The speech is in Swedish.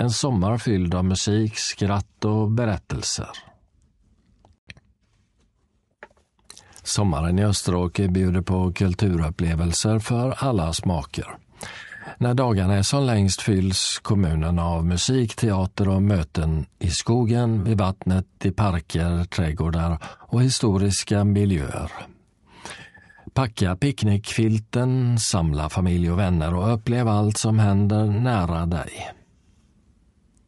En sommar fylld av musik, skratt och berättelser. Sommaren i Österåker bjuder på kulturupplevelser för alla smaker. När dagarna är som längst fylls kommunen av musik, teater och möten i skogen, vid vattnet, i parker, trädgårdar och historiska miljöer. Packa picknickfilten, samla familj och vänner och upplev allt som händer nära dig.